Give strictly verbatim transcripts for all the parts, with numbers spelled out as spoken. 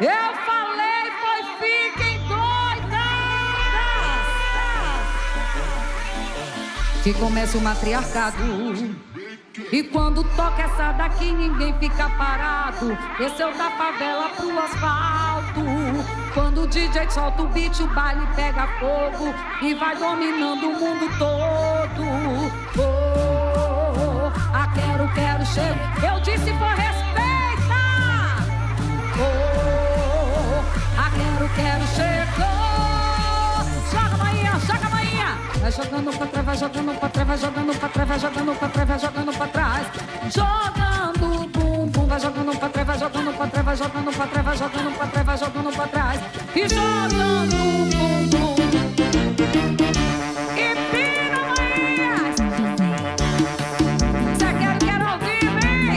Eu falei, foi fiquem doidas. Que começa o matriarcado. E quando toca essa daqui ninguém fica parado. Esse é o da favela pro asfalto. Quando o D J solta o beat, o baile pega fogo e vai dominando o mundo todo. Oh, a quero, quero, chego. Eu disse por respeita. Oh, a quero, quero, chegou. Joga, Maia, joga, Maia. Vai jogando pra trás, vai jogando pra trás, vai jogando pra trás, vai jogando pra trás, vai jogando pra trás. Jogando bumbum, vai jogando pra trás, vai jogando pra trás, vai jogando pra trás, vai jogando pra trás, vai jogando pra trás. E jogando bumbum. E pira, Maia. Cê quer, quer ouvir, vem.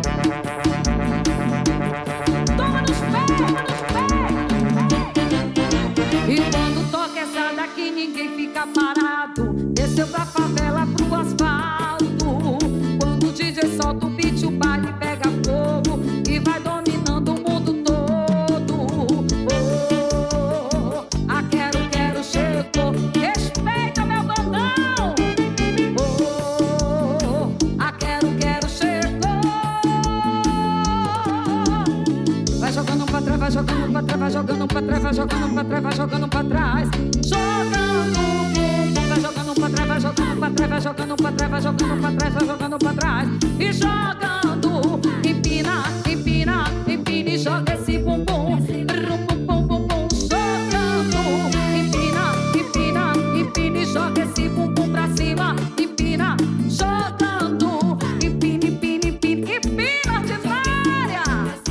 Toma nos pés, toma nos pés. E quando toca essa daqui ninguém fica parado. Desceu da favela pro asfalto. Quando o D J solta o beat, o baile pega fogo e vai dominando o mundo todo. Oh, a quero, quero, chegou. Respeita meu bandão. Oh, a quero, quero, chegou. Vai jogando pra trás, vai jogando pra trás, vai jogando pra trás, vai jogando pra trás, vai jogando pra trás. Jogando. Vai jogando pra trás, vai jogando pra trás, vai jogando pra trás, vai jogando pra trás, vai jogando pra trás. E jogando, empina, empina, empina e joga esse bumbum. Rum, bum, bum, bum, bum. Jogando, empina, empina, empina e joga esse bumbum pra cima. Empina, jogando, empina, empina, empina, empina ordinária.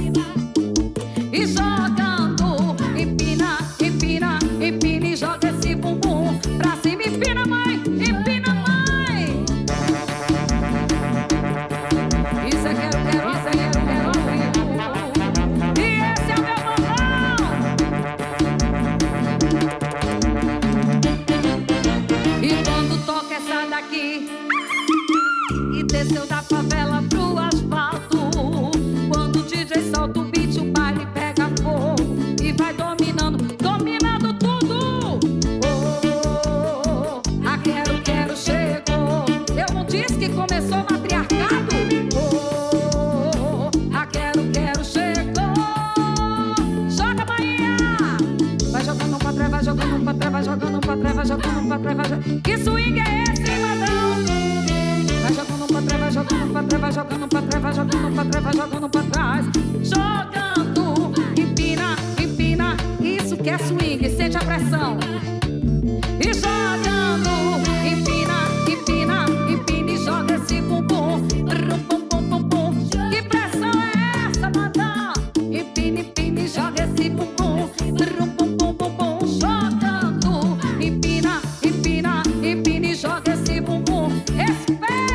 E jogando, empina, empina, empina e joga esse bumbum pra cima. Empina, mãe, empina, mãe. Isso é quero, quero, isso é quero, quero ouvir. E esse é o meu mamão. E quando toca essa daqui e desceu da favela pro asfalto. Quando o D J solta o beat, o baile pega fogo e vai dominando, dominando tudo. Oh, a quero, quero, chegou. Eu não disse que começou o matriarcado. Oh, a quero, quero, chegou. Joga, Bahia. Vai jogando pra trás, vai jogando pra trás, vai jogando pra trás, vai jogando pra trás, vai jogando. Que swing é esse, madrão? Vai jogando pra trás, vai jogando pra trás, vai jogando pra trás, vai jogando pra trás, vai jogando pra trás. Jogando, empina, empina. Isso que é swing, sente a pressão. E jogando, empina, empina, empina e joga esse bumbum. Rum, bum, bum, bum, bum. Que pressão é essa, madame? Empina, empina e joga esse bumbum. Rum, bum, bum, bum, bum. Jogando, empina, empina, empina e joga esse bumbum. Espera!